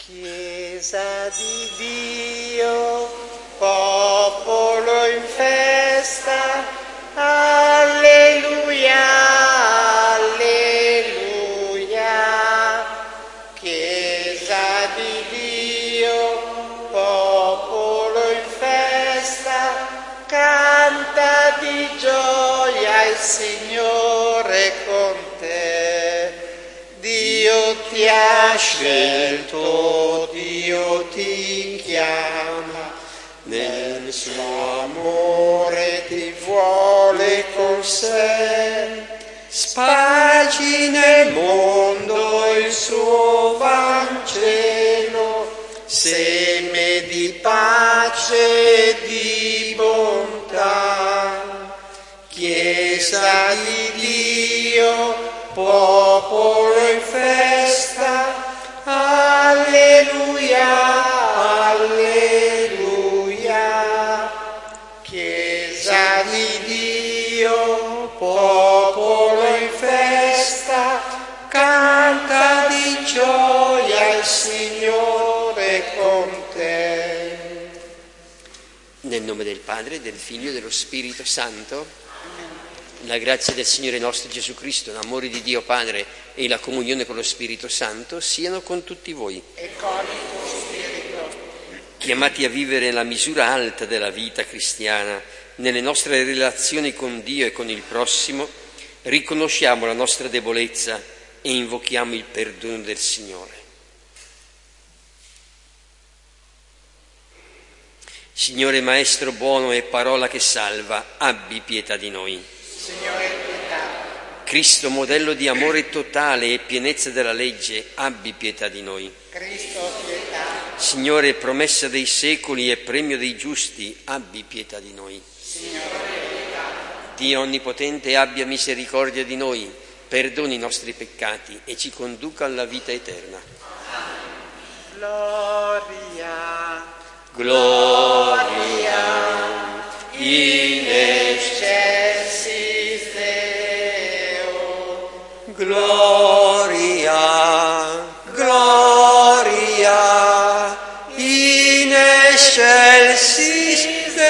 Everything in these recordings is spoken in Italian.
Chiesa di Dio, popolo in festa, alleluia, alleluia. Chiesa di Dio, popolo in festa, canta di gioia il Signore con te. Dio ti ha scelto, Dio ti chiama, nel suo amore ti vuole con sé. Spargi nel mondo il suo Vangelo, seme di pace e di bontà. Chiesa di Dio, popolo in festa, alleluia, alleluia. Chiesa di Dio, popolo in festa, canta di gioia il Signore con te. Nel nome del Padre, del Figlio e dello Spirito Santo. La grazia del Signore nostro Gesù Cristo, l'amore di Dio Padre e la comunione con lo Spirito Santo siano con tutti voi. E con il tuo spirito. Chiamati a vivere la misura alta della vita cristiana, nelle nostre relazioni con Dio e con il prossimo, riconosciamo la nostra debolezza e invochiamo il perdono del Signore. Signore Maestro buono e parola che salva, abbi pietà di noi. Signore, pietà. Cristo, modello di amore totale e pienezza della legge, abbi pietà di noi. Cristo, pietà. Signore, promessa dei secoli e premio dei giusti, abbi pietà di noi. Signore, pietà. Dio Onnipotente, abbia misericordia di noi, perdoni i nostri peccati e ci conduca alla vita eterna. Gloria, Gloria in excelsis Deo. Gloria, gloria in excelsis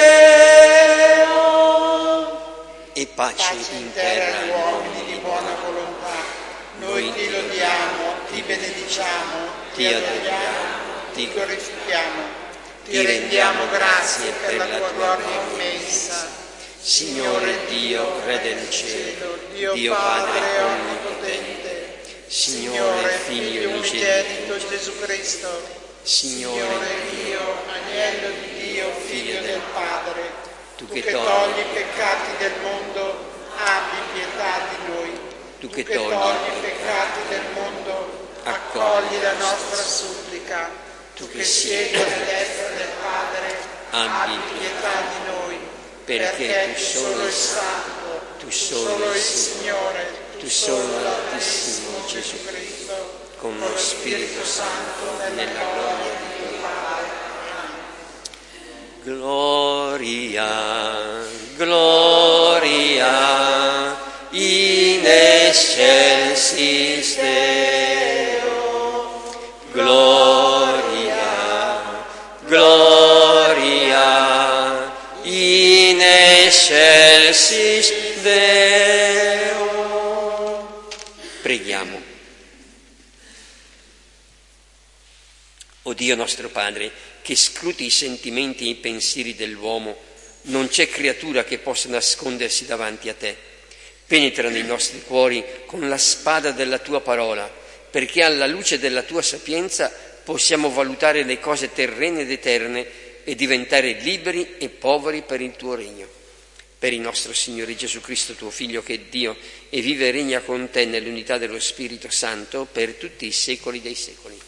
Deo. E pace in terra agli uomini di buona volontà. Noi ti lodiamo, ti benediciamo, ti adoriamo, ti glorifichiamo. Ti rendiamo grazie per la tua gloria immensa. Signore Dio, Re del cielo, Dio Padre onnipotente, Signore Figlio unigenito Gesù Cristo, Signore Dio, Agnello di Dio, Figlio del Padre, tu che che togli i peccati del mondo, abbi pietà di noi. Tu che togli i peccati del mondo, accogli la nostra supplica. Tu che siedi alla destra del Padre, abbi pietà di noi, perché tu solo il Santo, tu solo il Signore, tu solo l'Altissimo Gesù Cristo, con lo Spirito Santo, nella gloria di Dio Padre. Gloria, gloria in excelsis Deo. Gloria, gloria in excelsis Deo. Preghiamo. O Dio nostro Padre, che scruti i sentimenti e i pensieri dell'uomo, non c'è creatura che possa nascondersi davanti a te. Penetra nei nostri cuori con la spada della tua parola, perché alla luce della tua sapienza possiamo valutare le cose terrene ed eterne e diventare liberi e poveri per il tuo regno. Per il nostro Signore Gesù Cristo, tuo Figlio, che è Dio e vive e regna con te nell'unità dello Spirito Santo per tutti i secoli dei secoli.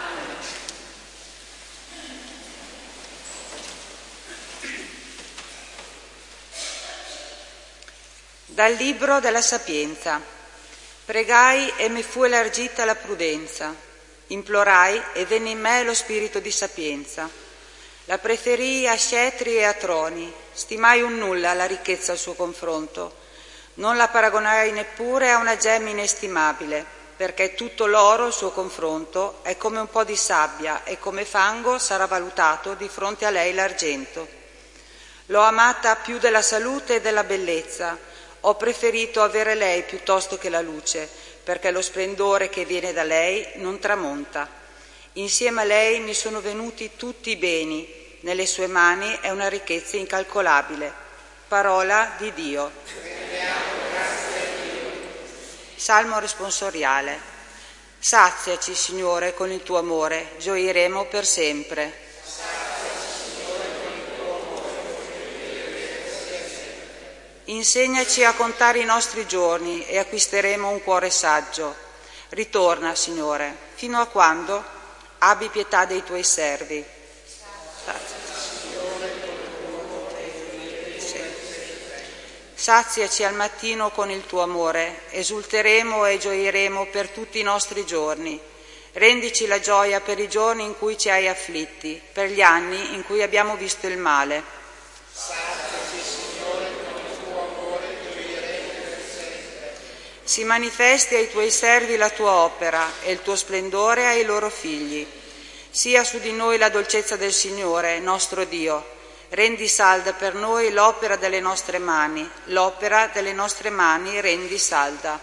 Dal libro della Sapienza. Pregai e mi fu elargita la prudenza, implorai e venne in me lo spirito di sapienza. La preferii a scettri e a troni, stimai un nulla la ricchezza al suo confronto, non la paragonai neppure a una gemma inestimabile. perché tutto l'oro al suo confronto è come un po' di sabbia e come fango sarà valutato di fronte a lei l'argento. L'ho amata più della salute e della bellezza, ho preferito avere lei piuttosto che la luce, perché lo splendore che viene da lei non tramonta. Insieme a lei mi sono venuti tutti i beni, nelle sue mani è una ricchezza incalcolabile. Parola di Dio. Salmo responsoriale. Saziaci, Signore, con il tuo amore, gioiremo per sempre. Insegnaci a contare i nostri giorni e acquisteremo un cuore saggio. Ritorna, Signore, fino a quando? Abbi pietà dei tuoi servi. Saziaci al mattino con il tuo amore, esulteremo e gioiremo per tutti i nostri giorni. Rendici la gioia per i giorni in cui ci hai afflitti, per gli anni in cui abbiamo visto il male. Saziaci, Signore, con il tuo amore, gioiremo per sempre. Si manifesti ai tuoi servi la tua opera e il tuo splendore ai loro figli. Sia su di noi la dolcezza del Signore, nostro Dio. Rendi salda per noi l'opera delle nostre mani, l'opera delle nostre mani rendi salda.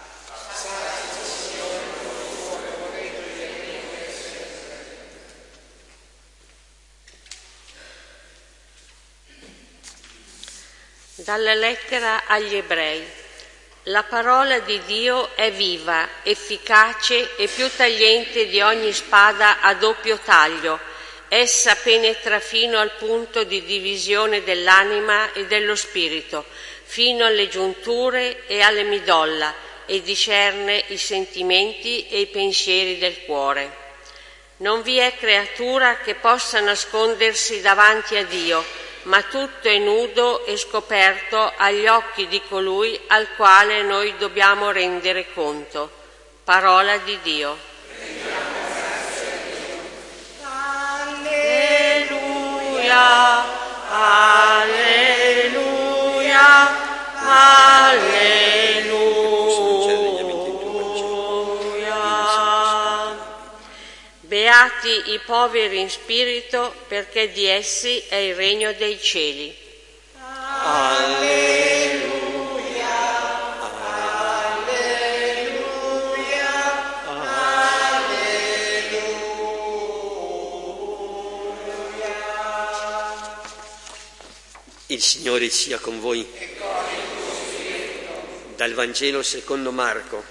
Dalla lettera agli Ebrei. La parola di Dio è viva, efficace e più tagliente di ogni spada a doppio taglio. Essa penetra fino al punto di divisione dell'anima e dello spirito, fino alle giunture e alle midolla, e discerne i sentimenti e i pensieri del cuore. Non vi è creatura che possa nascondersi davanti a Dio, ma tutto è nudo e scoperto agli occhi di colui al quale noi dobbiamo rendere conto. Parola di Dio. Alleluia, alleluia. Beati i poveri in spirito, perché di essi è il regno dei cieli. Alleluia. Il Signore sia con voi. Dal Vangelo secondo Marco.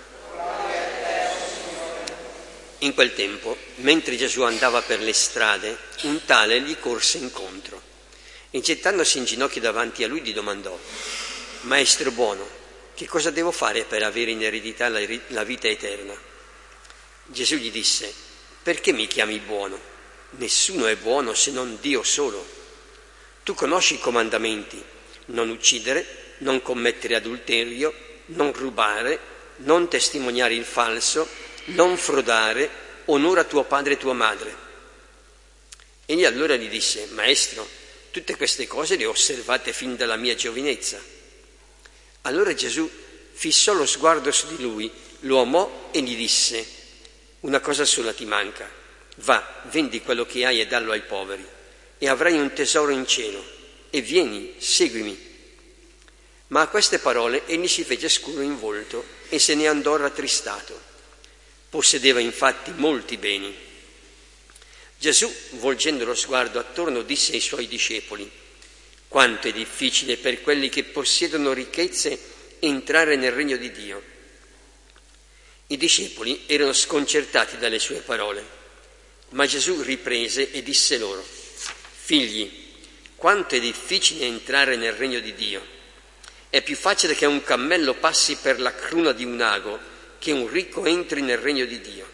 In quel tempo, mentre Gesù andava per le strade, un tale gli corse incontro e gettandosi in ginocchio davanti a lui gli domandò: Maestro buono, che cosa devo fare per avere in eredità la vita eterna? Gesù gli disse: perché mi chiami buono? Nessuno è buono se non Dio solo. Tu conosci i comandamenti: non uccidere, non commettere adulterio, non rubare, non testimoniare il falso, non frodare, onora tuo padre e tua madre. Egli allora gli disse: Maestro, tutte queste cose le ho osservate fin dalla mia giovinezza. Allora Gesù fissò lo sguardo su di lui, lo amò e gli disse: una cosa sola ti manca, va, vendi quello che hai e dallo ai poveri, e avrai un tesoro in cielo, e vieni, seguimi. Ma a queste parole egli si fece scuro in volto e se ne andò rattristato. Possedeva infatti molti beni. Gesù, volgendo lo sguardo attorno, disse ai suoi discepoli: quanto è difficile per quelli che possiedono ricchezze entrare nel regno di Dio. I discepoli erano sconcertati dalle sue parole, ma Gesù riprese e disse loro: figli, quanto è difficile entrare nel regno di Dio. È più facile che un cammello passi per la cruna di un ago che un ricco entri nel regno di Dio.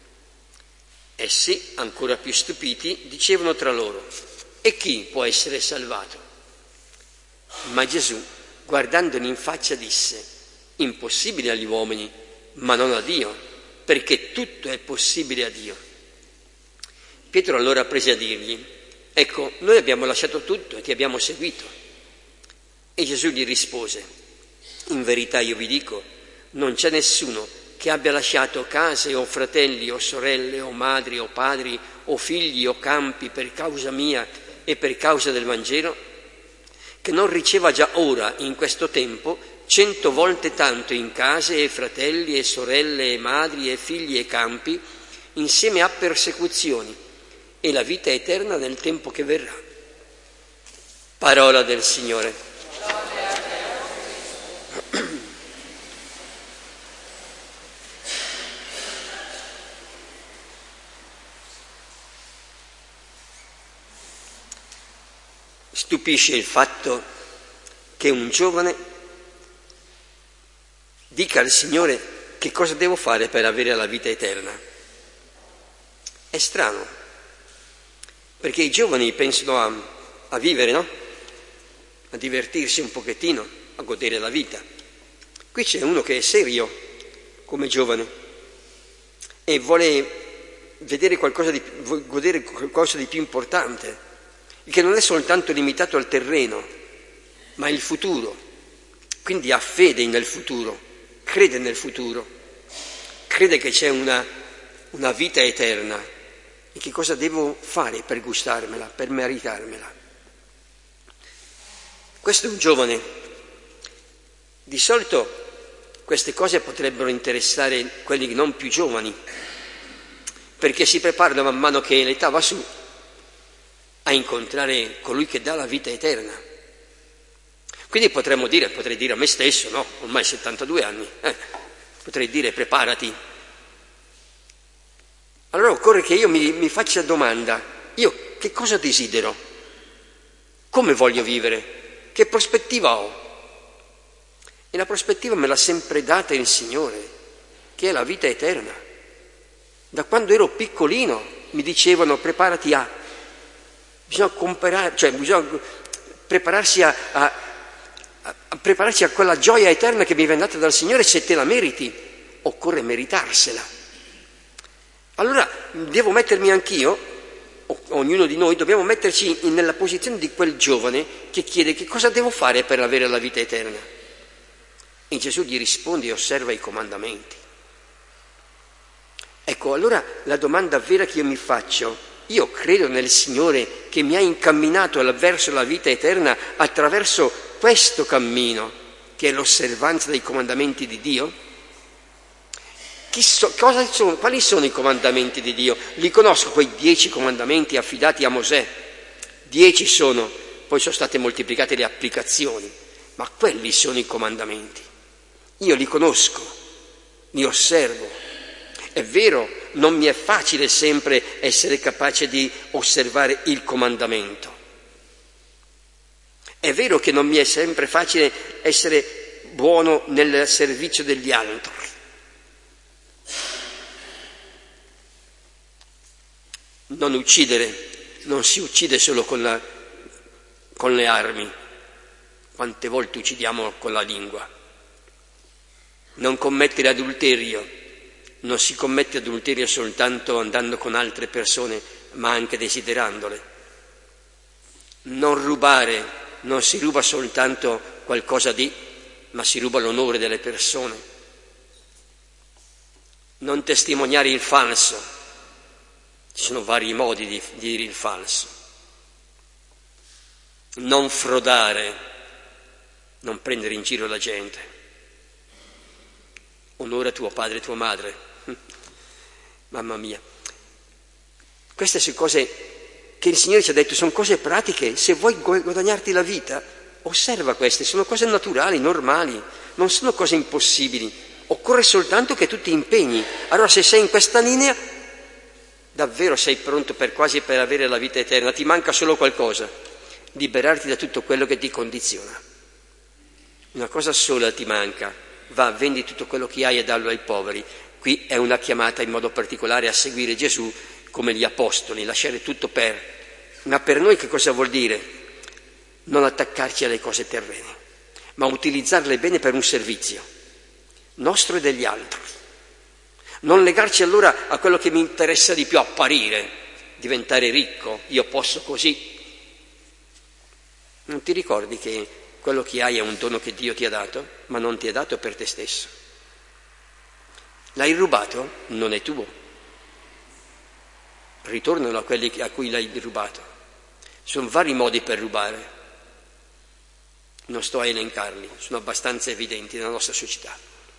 Essi, ancora più stupiti, dicevano tra loro: e chi può essere salvato? Ma Gesù, guardandoli in faccia, disse: impossibile agli uomini, ma non a Dio, perché tutto è possibile a Dio. Pietro allora prese a dirgli: ecco, noi abbiamo lasciato tutto e ti abbiamo seguito. E Gesù gli rispose: in verità io vi dico, non c'è nessuno che abbia lasciato case o fratelli o sorelle o madri o padri o figli o campi per causa mia e per causa del Vangelo, che non riceva già ora, in questo tempo, 100 volte tanto in case e fratelli e sorelle e madri e figli e campi, insieme a persecuzioni, e la vita eterna nel tempo che verrà. Parola del Signore. Stupisce il fatto che un giovane dica al Signore che cosa devo fare per avere la vita eterna. È strano, perché i giovani pensano a vivere, no? A divertirsi un pochettino, a godere la vita. Qui c'è uno che è serio come giovane e vuole vedere godere qualcosa di più importante, che non è soltanto limitato al terreno, ma il futuro. Quindi ha fede nel futuro, crede nel futuro, crede che c'è una vita eterna e che cosa devo fare per gustarmela, per meritarmela. Questo è un giovane. Di solito queste cose potrebbero interessare quelli non più giovani, perché si preparano man mano che l'età va su a incontrare colui che dà la vita eterna. Quindi potrei dire a me stesso, no, ormai 72 anni, potrei dire preparati. Allora occorre che io mi faccia domanda, io che cosa desidero? Come voglio vivere? Che prospettiva ho? E la prospettiva me l'ha sempre data il Signore, che è la vita eterna. Da quando ero piccolino mi dicevano preparati bisogna prepararsi prepararsi a quella gioia eterna che mi viene data dal Signore. Se te la meriti, occorre meritarsela. Allora devo mettermi anch'io, ognuno di noi dobbiamo metterci nella posizione di quel giovane che chiede che cosa devo fare per avere la vita eterna. E Gesù gli risponde e osserva i comandamenti. Ecco, allora la domanda vera che io mi faccio: io credo nel Signore che mi ha incamminato verso la vita eterna attraverso questo cammino, che è l'osservanza dei comandamenti di Dio? Quali sono i comandamenti di Dio? Li conosco, quei 10 comandamenti affidati a Mosè. 10 sono, poi sono state moltiplicate le applicazioni, ma quelli sono i comandamenti. Io li conosco, li osservo. È vero, non mi è facile sempre essere capace di osservare il comandamento. È vero che non mi è sempre facile essere buono nel servizio degli altri. Non uccidere, non si uccide solo con le armi. Quante volte uccidiamo con la lingua? Non commettere adulterio. Non si commette adulterio soltanto andando con altre persone, ma anche desiderandole. Non rubare, non si ruba soltanto qualcosa ma si ruba l'onore delle persone. Non testimoniare il falso. Ci sono vari modi di dire il falso. Non frodare, non prendere in giro la gente. Onora tuo padre e tua madre. Mamma mia, queste sono cose che il Signore ci ha detto, sono cose pratiche. Se vuoi guadagnarti la vita, osserva queste, sono cose naturali, normali, non sono cose impossibili. Occorre soltanto che tu ti impegni. Allora se sei in questa linea, davvero sei pronto per avere la vita eterna. Ti manca solo qualcosa: liberarti da tutto quello che ti condiziona. Una cosa sola ti manca: vendi tutto quello che hai e dallo ai poveri. Qui è una chiamata in modo particolare a seguire Gesù come gli apostoli, lasciare tutto ma per noi che cosa vuol dire? Non attaccarci alle cose terrene, ma utilizzarle bene per un servizio nostro e degli altri. Non legarci allora a quello che mi interessa di più, apparire, diventare ricco, io posso così. Non ti ricordi che quello che hai è un dono che Dio ti ha dato, ma non ti è dato per te stesso? L'hai rubato? Non è tuo. Ritornano a quelli a cui l'hai rubato. Sono vari modi per rubare. Non sto a elencarli, sono abbastanza evidenti nella nostra società.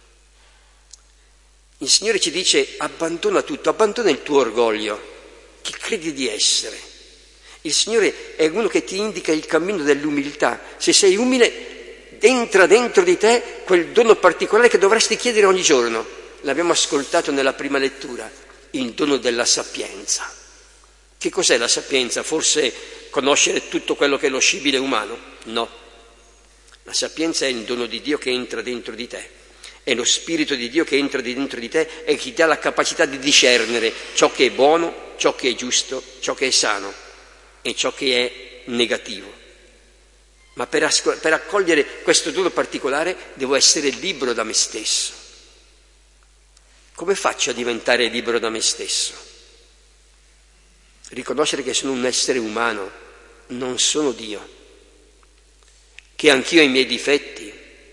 Il Signore ci dice: abbandona tutto, abbandona il tuo orgoglio, chi credi di essere. Il Signore è uno che ti indica il cammino dell'umiltà. Se sei umile, entra dentro di te quel dono particolare che dovresti chiedere ogni giorno. L'abbiamo ascoltato nella prima lettura, il dono della sapienza. Che cos'è la sapienza? Forse conoscere tutto quello che è lo scibile umano? No. La sapienza è il dono di Dio che entra dentro di te. È lo Spirito di Dio che entra dentro di te e che ti dà la capacità di discernere ciò che è buono, ciò che è giusto, ciò che è sano e ciò che è negativo. Ma per accogliere questo dono particolare devo essere libero da me stesso. Come faccio a diventare libero da me stesso? Riconoscere che sono un essere umano, non sono Dio, che anch'io ho i miei difetti,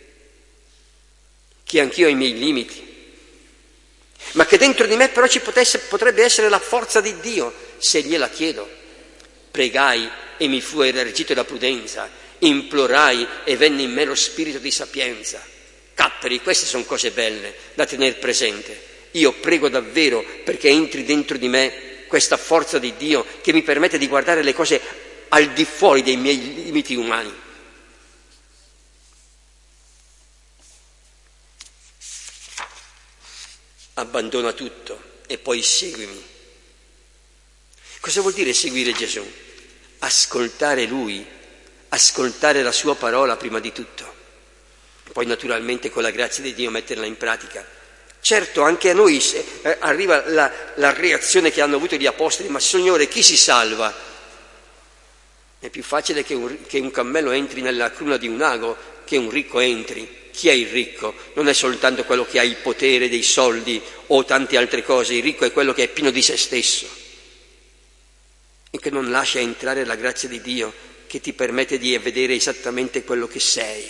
che anch'io ho i miei limiti, ma che dentro di me però ci potrebbe essere la forza di Dio se gliela chiedo. Pregai e mi fu elargita la prudenza, implorai e venne in me lo spirito di sapienza. Capperi, queste sono cose belle da tenere presente. Io prego davvero perché entri dentro di me questa forza di Dio che mi permette di guardare le cose al di fuori dei miei limiti umani. Abbandona tutto e poi seguimi. Cosa vuol dire seguire Gesù? Ascoltare Lui, ascoltare la Sua parola prima di tutto, poi naturalmente con la grazia di Dio metterla in pratica. Certo, anche a noi arriva la reazione che hanno avuto gli apostoli: ma Signore, chi si salva? È più facile che un cammello entri nella cruna di un ago che un ricco entri. Chi è il ricco? Non è soltanto quello che ha il potere dei soldi o tante altre cose. Il ricco è quello che è pieno di se stesso e che non lascia entrare la grazia di Dio che ti permette di vedere esattamente quello che sei.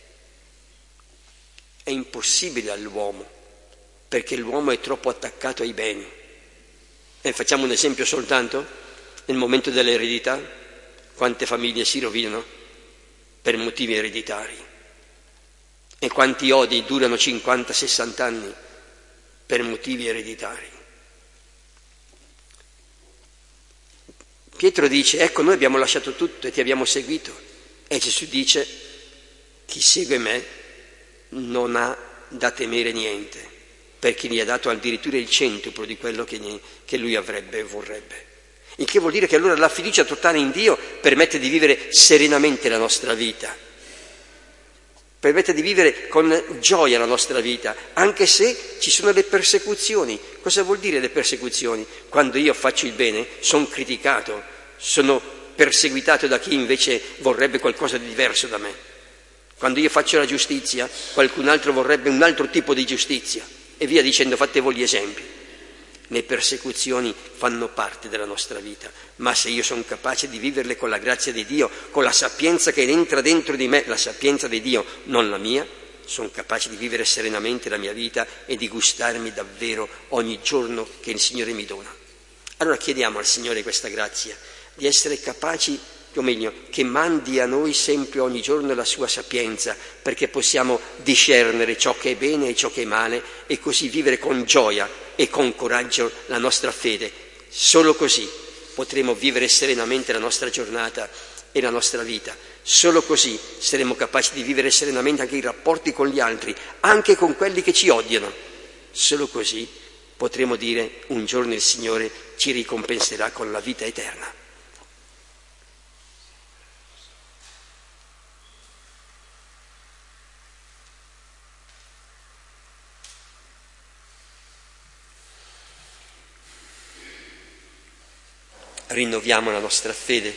È impossibile all'uomo, perché l'uomo è troppo attaccato ai beni. E facciamo un esempio soltanto: nel momento dell'eredità, quante famiglie si rovinano per motivi ereditari e quanti odi durano 50-60 anni per motivi ereditari. Pietro dice: ecco, noi abbiamo lasciato tutto e ti abbiamo seguito. E Gesù dice: chi segue me non ha da temere niente, perché gli ha dato addirittura il centuplo di quello che lui avrebbe e vorrebbe. Il che vuol dire che allora la fiducia totale in Dio permette di vivere serenamente la nostra vita, permette di vivere con gioia la nostra vita, anche se ci sono le persecuzioni. Cosa vuol dire le persecuzioni? Quando io faccio il bene sono criticato, sono perseguitato da chi invece vorrebbe qualcosa di diverso da me. Quando io faccio la giustizia, qualcun altro vorrebbe un altro tipo di giustizia, e via dicendo, fate voi gli esempi. Le persecuzioni fanno parte della nostra vita, ma se io sono capace di viverle con la grazia di Dio, con la sapienza che entra dentro di me, la sapienza di Dio, non la mia, sono capace di vivere serenamente la mia vita e di gustarmi davvero ogni giorno che il Signore mi dona. Allora chiediamo al Signore questa grazia, di essere capaci, o meglio, che mandi a noi sempre ogni giorno la sua sapienza, perché possiamo discernere ciò che è bene e ciò che è male e così vivere con gioia e con coraggio la nostra fede. Solo così potremo vivere serenamente la nostra giornata e la nostra vita. Solo così saremo capaci di vivere serenamente anche i rapporti con gli altri, anche con quelli che ci odiano. Solo così potremo dire: un giorno il Signore ci ricompenserà con la vita eterna. Rinnoviamo la nostra fede.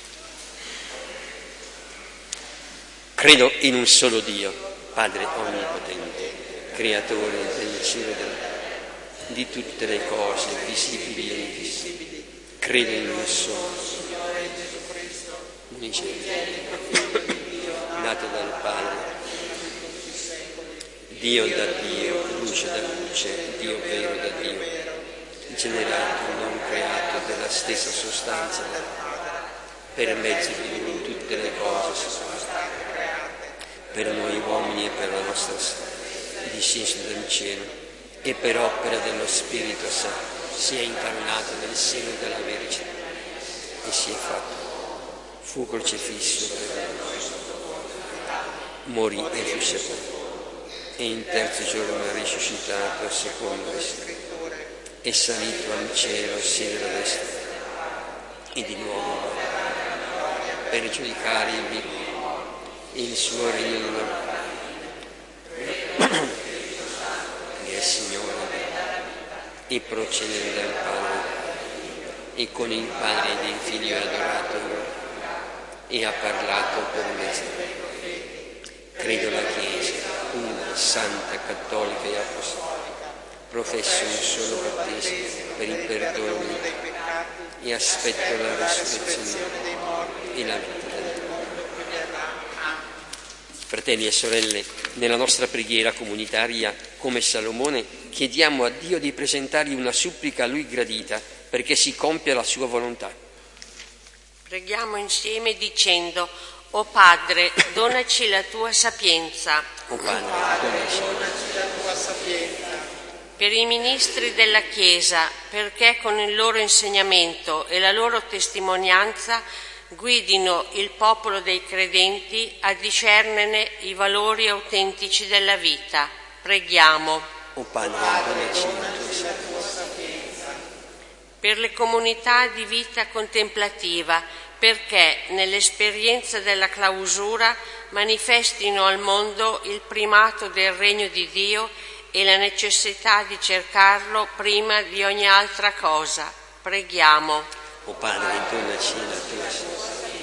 Credo in un solo Dio, Padre onnipotente, creatore del cielo e della terra, di tutte le cose visibili e invisibili. Credo in un solo Signore Gesù Cristo, unigenito, nato dal Padre, Dio da Dio, luce da luce, Dio vero da Dio, generato, non creato, della stessa sostanza del Padre. Per mezzo di Lui tutte le cose sono state create, per noi uomini e per la nostra discensione dal cielo, e per opera dello Spirito Santo si è incarnato nel seno della Vergine e si è fatto. Fu crocifisso per noi, morì e fu sepolto, e in terzo giorno è risuscitato secondo le Scritture, è salito al cielo, siede alla destra, e di nuovo per giudicare i vivi. Il suo regno è Signore e procede dal Padre, e con il Padre ed il Figlio è adorato e ha parlato per mezzo. Credo la Chiesa, una, santa, cattolica e apostolica, professo un solo battesimo per il perdono dei peccati e aspetto la resurrezione dei morti e la vita del mondo che verrà. Fratelli e sorelle, nella nostra preghiera comunitaria, come Salomone, chiediamo a Dio di presentargli una supplica a Lui gradita perché si compia la sua volontà. Preghiamo insieme dicendo: O Padre, donaci la tua sapienza. O Padre, donaci la tua sapienza. Per i ministri della Chiesa, perché con il loro insegnamento e la loro testimonianza guidino il popolo dei credenti a discernerne i valori autentici della vita. Preghiamo. O Padre, donaci la tua sapienza. Per le comunità di vita contemplativa, perché nell'esperienza della clausura manifestino al mondo il primato del regno di Dio e la necessità di cercarlo prima di ogni altra cosa. Preghiamo. O Padre, donaci la tua sapienza.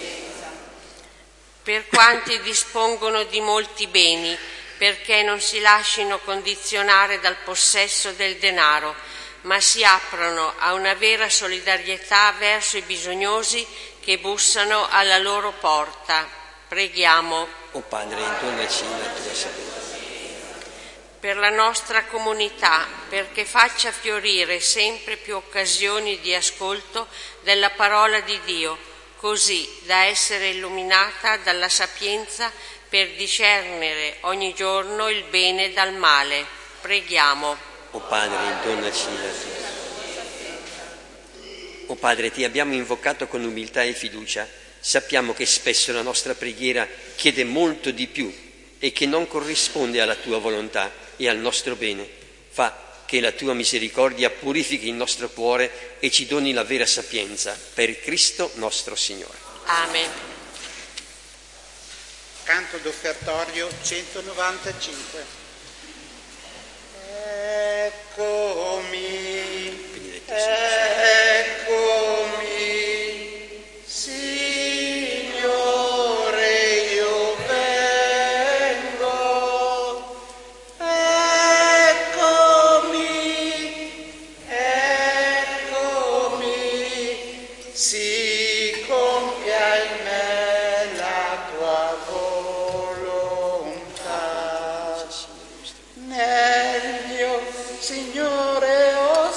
Per quanti dispongono di molti beni, perché non si lascino condizionare dal possesso del denaro, ma si aprano a una vera solidarietà verso i bisognosi che bussano alla loro porta. Preghiamo. O Padre, donaci la tua sapienza. Per la nostra comunità, perché faccia fiorire sempre più occasioni di ascolto della parola di Dio, così da essere illuminata dalla sapienza per discernere ogni giorno il bene dal male. Preghiamo. O Padre, donaci la tua. O Padre, ti abbiamo invocato con umiltà e fiducia. Sappiamo che spesso la nostra preghiera chiede molto di più e che non corrisponde alla tua volontà e al nostro bene. Fa che la tua misericordia purifichi il nostro cuore e ci doni la vera sapienza. Per Cristo nostro Signore. Amen. Canto d'offertorio 195. Eccomi, eccomi, Signore, io vengo. Eccomi, eccomi, si compia in me la tua volontà. Nel mio Signore ho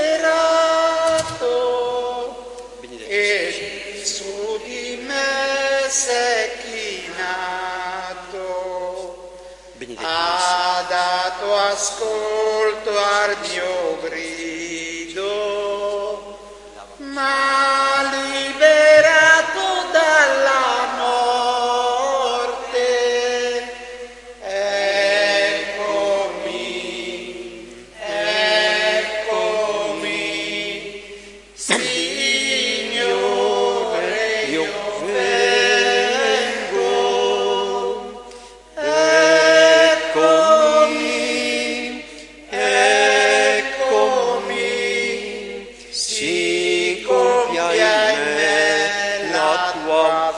sperato e su di me sei chinato. Ha dato ascolto al mio grido, m'ha liberato dalla morte. Eccomi, eccomi, Signore, io vengo. Eccomi, eccomi, si compia in me la tua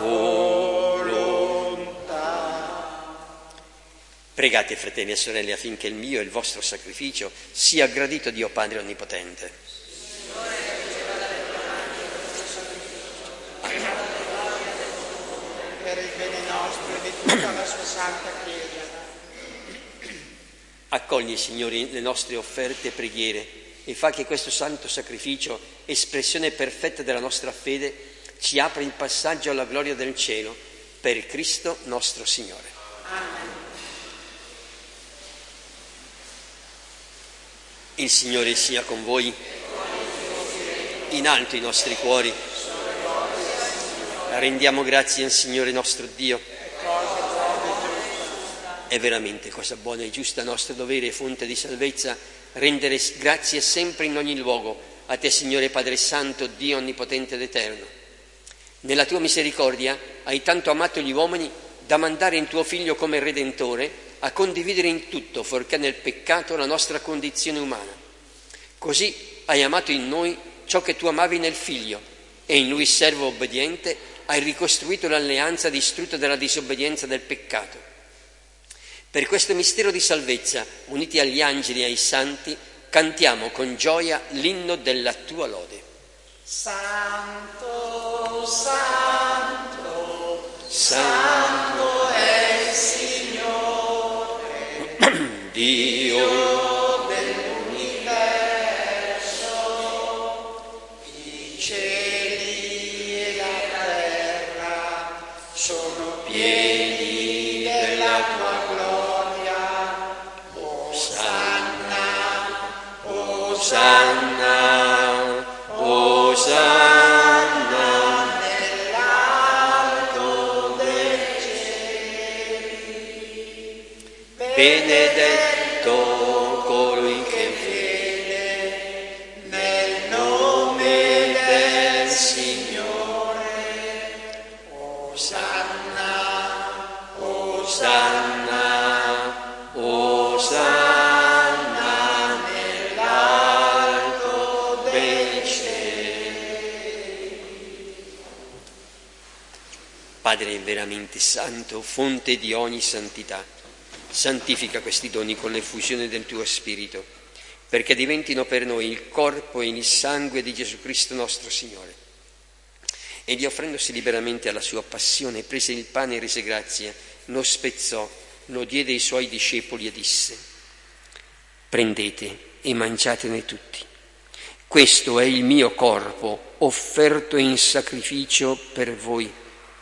volontà. Pregate, fratelli e sorelle, affinché il mio e il vostro sacrificio sia gradito a Dio Padre Onnipotente. Per il bene nostro e di tutta la sua santa Chiesa. Accogli, Signore, le nostre offerte e preghiere e fa che questo santo sacrificio, espressione perfetta della nostra fede, ci apra il passaggio alla gloria del cielo, per Cristo nostro Signore. Amen. Il Signore sia con voi. In alto i nostri cuori. Rendiamo grazie al Signore nostro Dio. È veramente cosa buona e giusta, nostro dovere e fonte di salvezza, rendere grazie sempre in ogni luogo a Te, Signore Padre Santo, Dio Onnipotente ed Eterno. Nella Tua misericordia hai tanto amato gli uomini da mandare in Tuo Figlio come Redentore a condividere in tutto, fuorché nel peccato, la nostra condizione umana. Così hai amato in noi ciò che Tu amavi nel Figlio e in Lui, servo obbediente, hai ricostruito l'alleanza distrutta dalla disobbedienza del peccato. Per questo mistero di salvezza, uniti agli angeli e ai santi, cantiamo con gioia l'inno della Tua lode. Santo, santo, santo è il Signore, Dio dell'universo, i cieli e la terra sono pieni della Tua gloria. Osanna, Osanna nell'alto dei cieli. Benedetto colui che viene nel nome del Signore. Osanna, Osanna, Osanna. Padre veramente santo, fonte di ogni santità, santifica questi doni con l'effusione del Tuo Spirito, perché diventino per noi il corpo e il sangue di Gesù Cristo nostro Signore. Egli, offrendosi liberamente alla sua passione, prese il pane e rese grazie, lo spezzò, lo diede ai Suoi discepoli e disse: prendete e mangiatene tutti. Questo è il mio corpo, offerto in sacrificio per voi.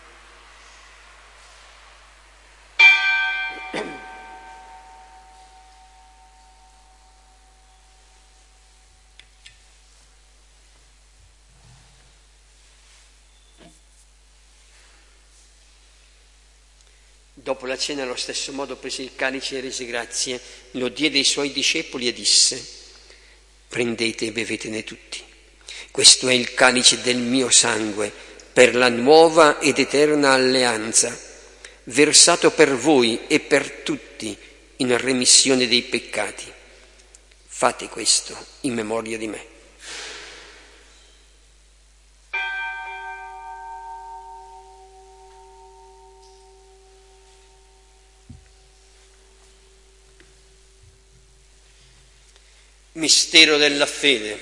Dopo la cena, allo stesso modo, prese il calice e rese grazie, lo diede ai Suoi discepoli e disse: prendete e bevetene tutti. Questo è il calice del mio sangue, per la nuova ed eterna alleanza, versato per voi e per tutti in remissione dei peccati. Fate questo in memoria di me. Mistero della fede.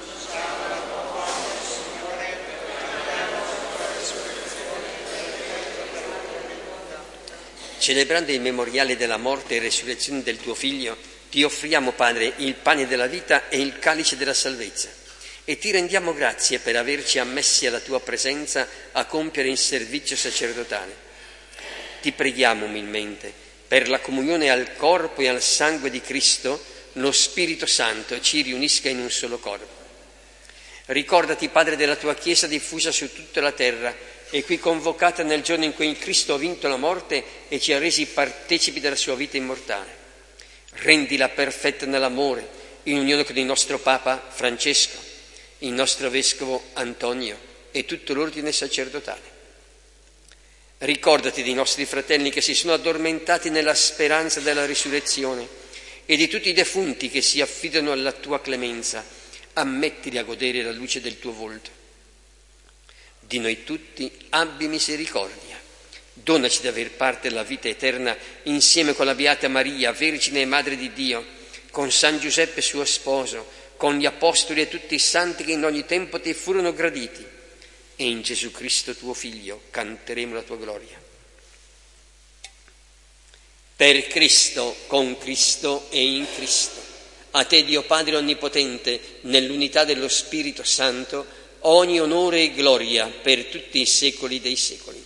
Celebrando il memoriale della morte e resurrezione del Tuo Figlio, Ti offriamo, Padre, il pane della vita e il calice della salvezza, e Ti rendiamo grazie per averci ammessi alla Tua presenza a compiere il servizio sacerdotale. Ti preghiamo umilmente per la comunione al corpo e al sangue di Cristo, lo Spirito Santo ci riunisca in un solo corpo. Ricordati, Padre, della Tua Chiesa diffusa su tutta la terra e qui convocata nel giorno in cui Cristo ha vinto la morte e ci ha resi partecipi della sua vita immortale. Rendila perfetta nell'amore, in unione con il nostro Papa Francesco, il nostro Vescovo Antonio e tutto l'ordine sacerdotale. Ricordati dei nostri fratelli che si sono addormentati nella speranza della risurrezione e di tutti i defunti che si affidano alla Tua clemenza. Ammettili a godere la luce del Tuo volto. Di noi tutti abbi misericordia. Donaci di aver parte alla vita eterna insieme con la Beata Maria, Vergine e Madre di Dio, con San Giuseppe suo sposo, con gli Apostoli e tutti i santi che in ogni tempo Ti furono graditi. E in Gesù Cristo Tuo Figlio canteremo la Tua gloria. Per Cristo, con Cristo e in Cristo. A te, Dio Padre Onnipotente, nell'unità dello Spirito Santo, ogni onore e gloria per tutti i secoli dei secoli.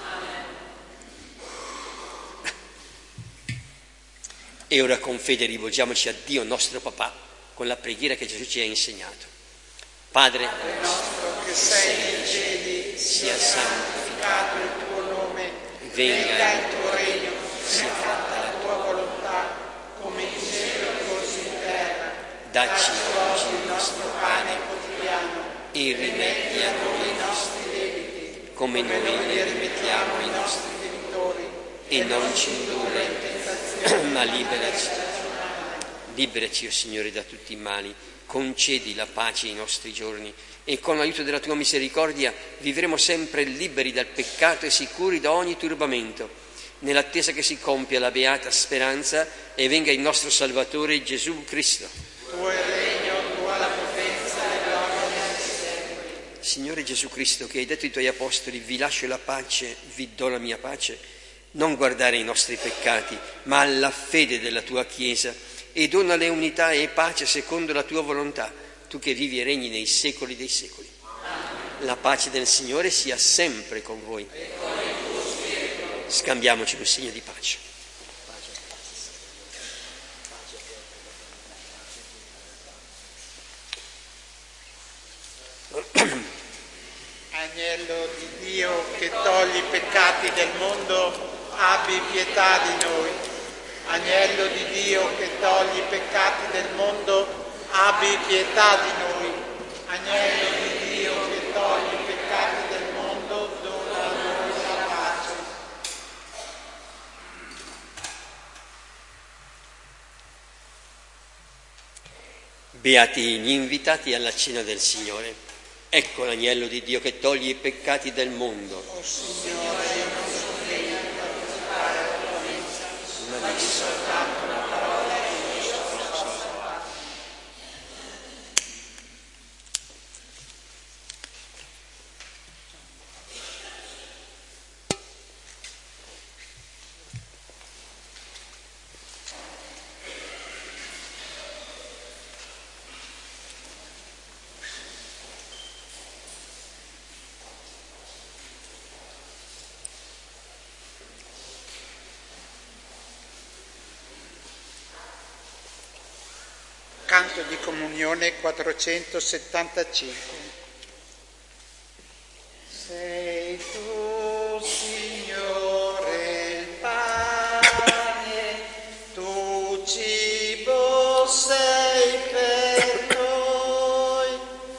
E ora con fede rivolgiamoci a Dio nostro Papà con la preghiera che Gesù ci ha insegnato. Padre nostro che sei nei cieli, sia santificato il tuo nome, venga il tuo regno, sia fatta la tua volontà, come in cielo così in terra. Dacci oggi il nostro pane quotidiano e rimetti a noi i nostri debiti, come noi li rimettiamo ai nostri debitori, e non ci indurre in tentazione, ma liberaci. Liberaci, o Signore, da tutti i mali, concedi la pace ai nostri giorni e con l'aiuto della tua misericordia vivremo sempre liberi dal peccato e sicuri da ogni turbamento, nell'attesa che si compia la beata speranza e venga il nostro Salvatore Gesù Cristo. Tuo è il regno, tua la potenza e la gloria nel secoli. Signore Gesù Cristo, che hai detto ai tuoi apostoli: vi lascio la pace, vi do la mia pace, non guardare i nostri peccati, ma alla fede della tua Chiesa, e donale unità e pace secondo la tua volontà, tu che vivi e regni nei secoli dei secoli. Amen. La pace del Signore sia sempre con voi. E con il tuo spirito. Scambiamoci un segno di pace. Agnello di Dio che togli i peccati del mondo, abbi pietà di noi. Agnello di Dio che togli i peccati del mondo, abbi pietà di noi. Agnello di Dio che togli i peccati del mondo, dona a noi la pace. Beati gli invitati alla cena del Signore. Ecco l'agnello di Dio che toglie i peccati del mondo. O Signore, io non sono degno di partecipare alla tua messa, ma di soltanto una parola e io sono salvato. Canto di comunione 475. Sei tu, Signore, il pane, tu cibo sei per noi,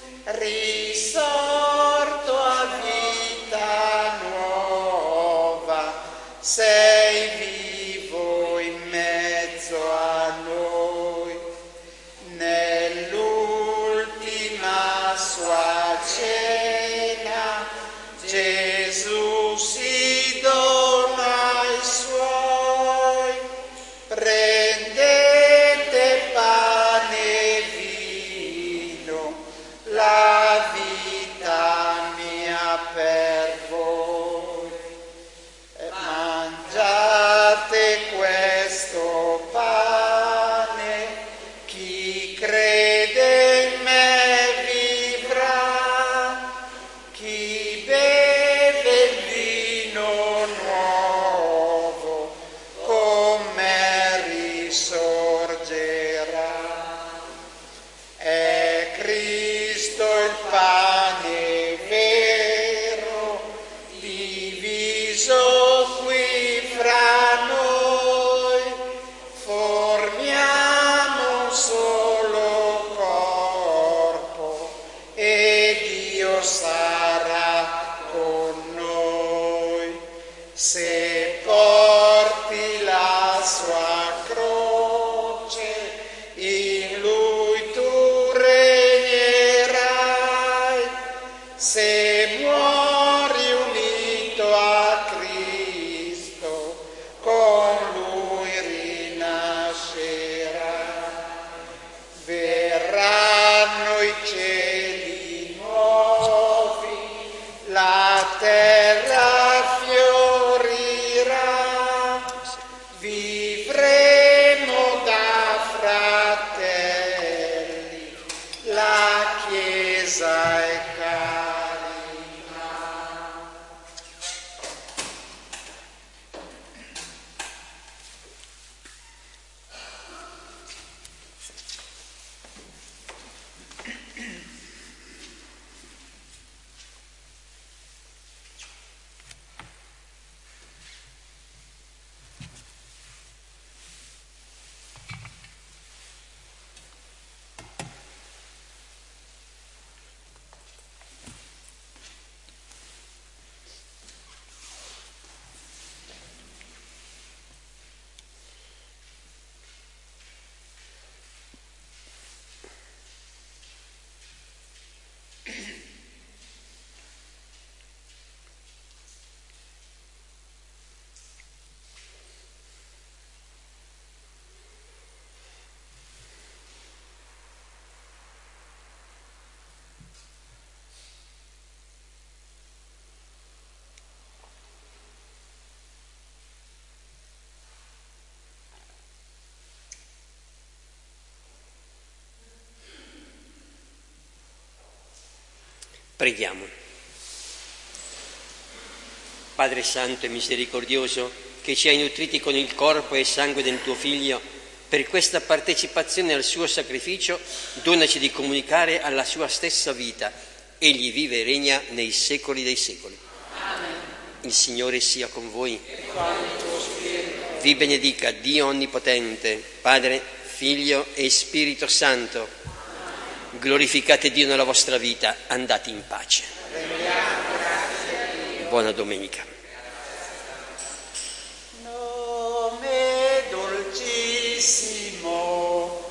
risorto a vita nuova, sei vivo in mezzo a noi. Nell'ultima sua cena Gesù si dona ai suoi. Prendete pane e vino, la vita mia per voi. Mangiate questo pane, chi crede in me vivrà, chi beve il vino nuovo con me risorgerà. È Cristo il pane vero, diviso qui fra noi, formiamo un solo corpo e Dio sarà con noi. Se porti la sua croce, in lui tu regnerai. Se muori unito a Cristo, con lui rinascerà. Verranno i cieli nuovi Chiesa e carità. Preghiamo. Padre Santo e misericordioso, che ci hai nutriti con il corpo e il sangue del tuo Figlio, per questa partecipazione al suo sacrificio, donaci di comunicare alla sua stessa vita. Egli vive e regna nei secoli dei secoli. Amen. Il Signore sia con voi. E con il tuo spirito. Vi benedica Dio Onnipotente, Padre, Figlio e Spirito Santo. Glorificate Dio nella vostra vita, andate in pace. Buona domenica. Nome dolcissimo,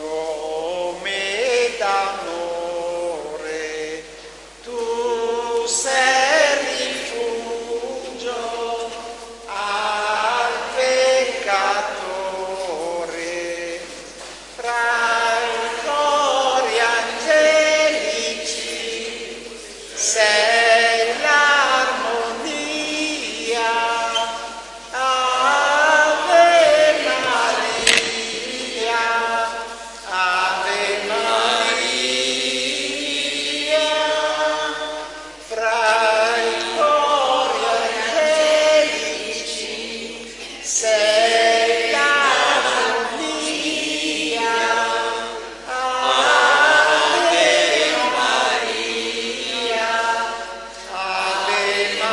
nome d'amore, tu sei rifugio al peccatore, fra i cori angelici sei l'armonia. Ave Maria, Ave Maria, fra i cori angelici sei l'armonia. Ave Maria, Ave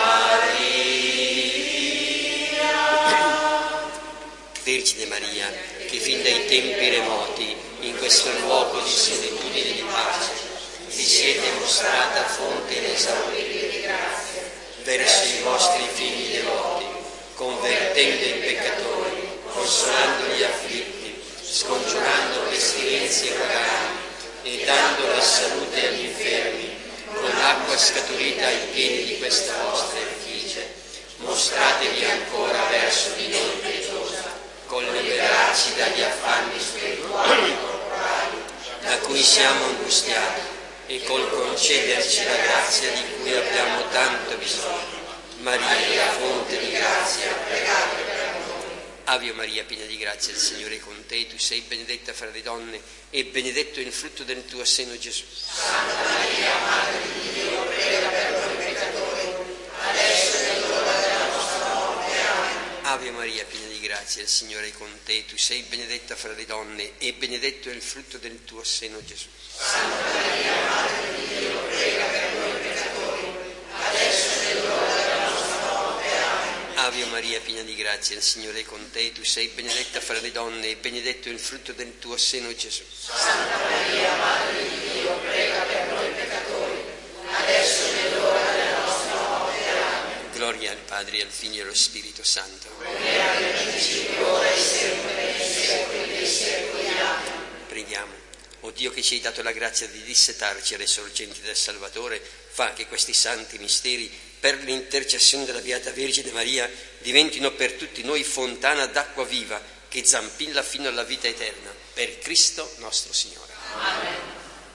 Maria. Vergine Maria, che fin dai tempi remoti, in questo luogo di solitudine e di pace, vi siete mostrata fonte inesauribile di grazia verso i vostri figli devoti, convertendo i peccatori, consolando gli afflitti, scongiurando pestilenze pagane e dando la salute agli infermi, con l'acqua scaturita ai piedi di questa vostra effigie, mostratevi ancora verso di noi pietosa, col liberarci dagli affanni spirituali e corporali da cui siamo angustiati e col concederci la grazia di cui abbiamo tanto bisogno. Maria, fonte di grazia, pregate per noi. Ave Maria, piena di grazia, il Signore è con te, tu sei benedetta fra le donne e benedetto il frutto del tuo seno, Gesù. Santa Maria, Madre di Dio, prega per noi peccatori, adesso è l'ora della nostra morte. Amen. Ave Maria, piena di grazia, il Signore è con te, tu sei benedetta fra le donne e benedetto il frutto del tuo seno, Gesù. Santa Maria, Madre di Dio, prega per noi peccatori, adesso è l'ora della nostra morte. Amen. Ave Maria, piena di grazia, il Signore è con te, tu sei benedetta fra le donne e benedetto il frutto del tuo seno, Gesù. Santa Maria, Madre di Dio, prega per noi peccatori, adesso è l'ora della nostra morte. Amen. Gloria al Padre, e al Figlio e allo Spirito Santo. Come era nel principio, ora e sempre, nei secoli dei secoli. Amen. Preghiamo. O Dio, che ci hai dato la grazia di dissetarci alle sorgenti del Salvatore, fa che questi santi misteri, per l'intercessione della Beata Vergine Maria, diventino per tutti noi fontana d'acqua viva che zampilla fino alla vita eterna. Per Cristo nostro Signore. Amen.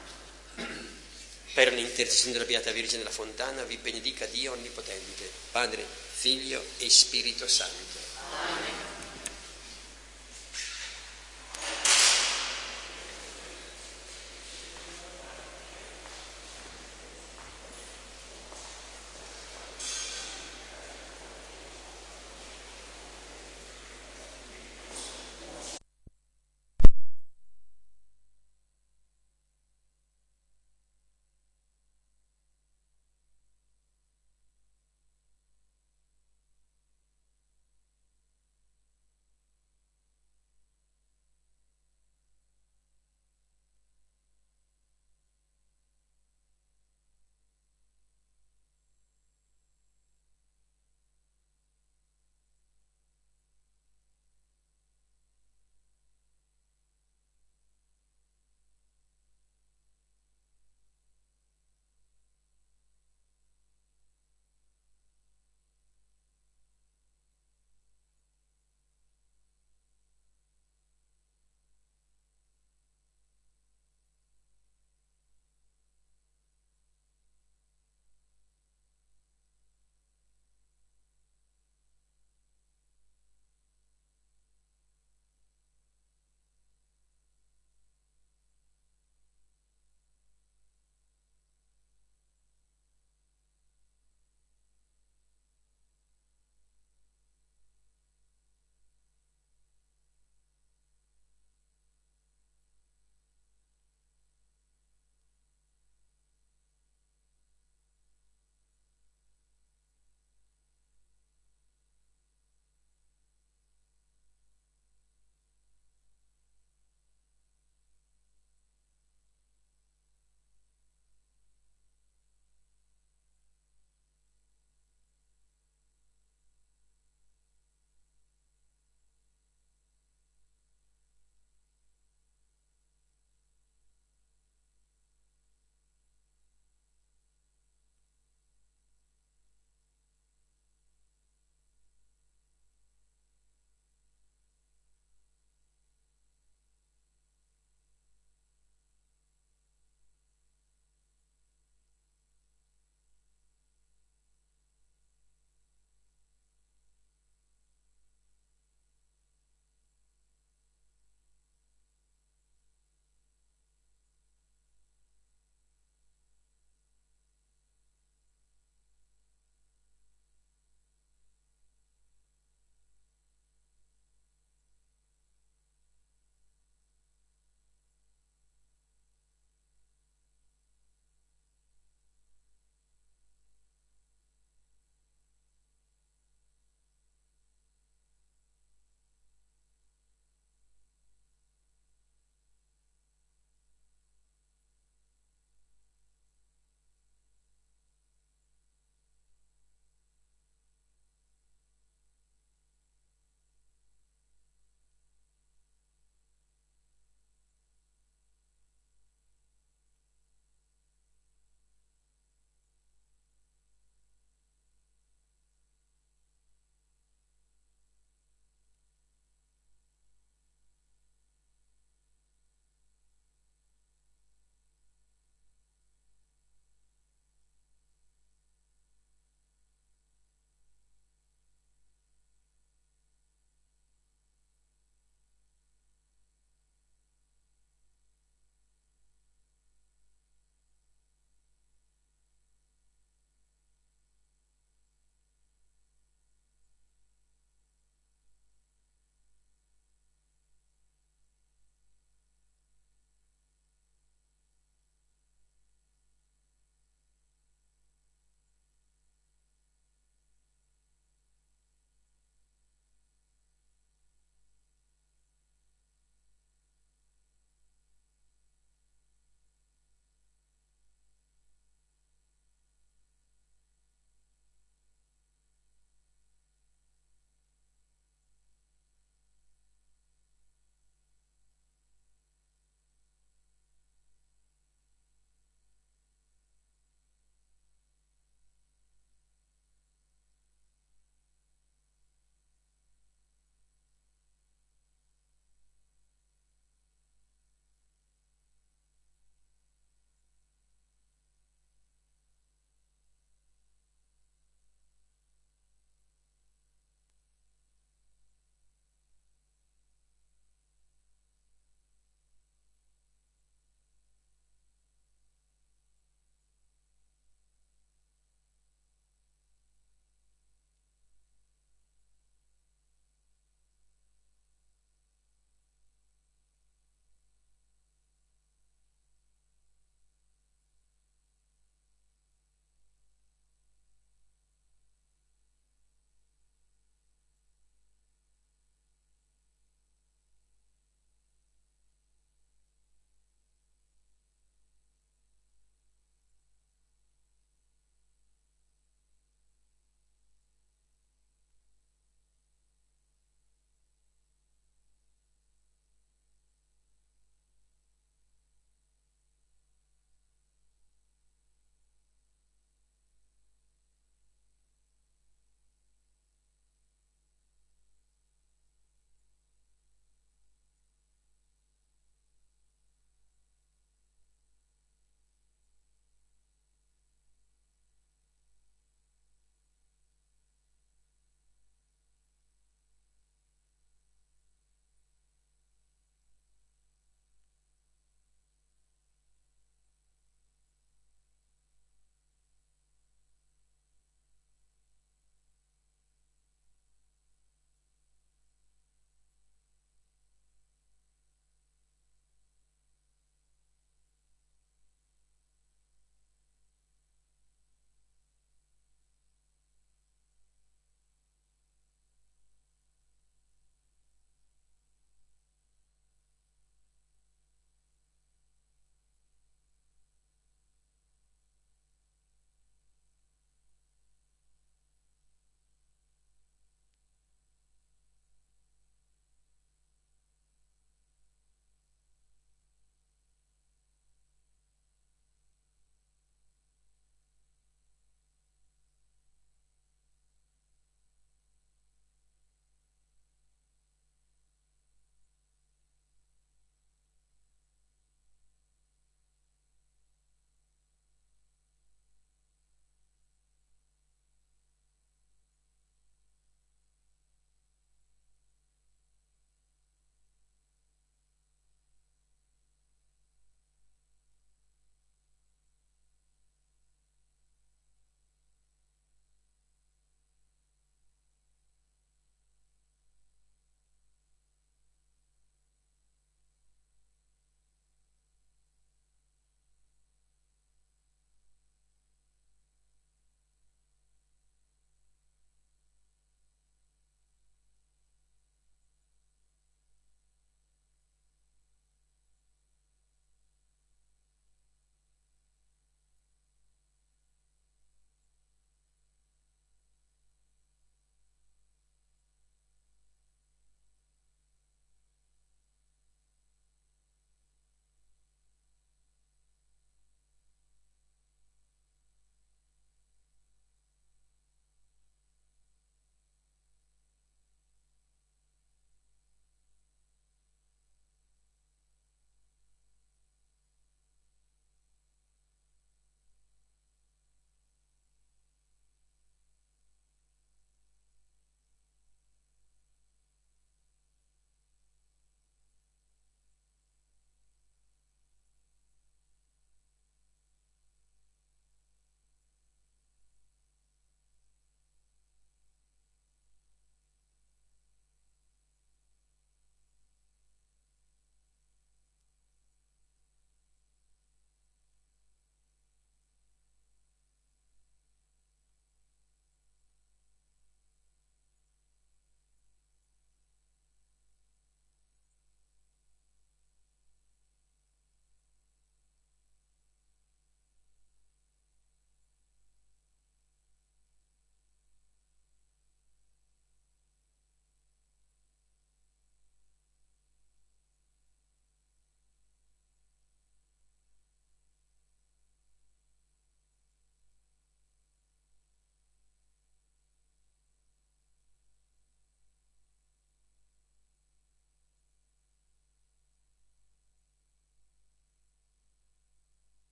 Per l'intercessione della Beata Vergine della Fontana vi benedica Dio Onnipotente, Padre, Figlio e Spirito Santo. Amen.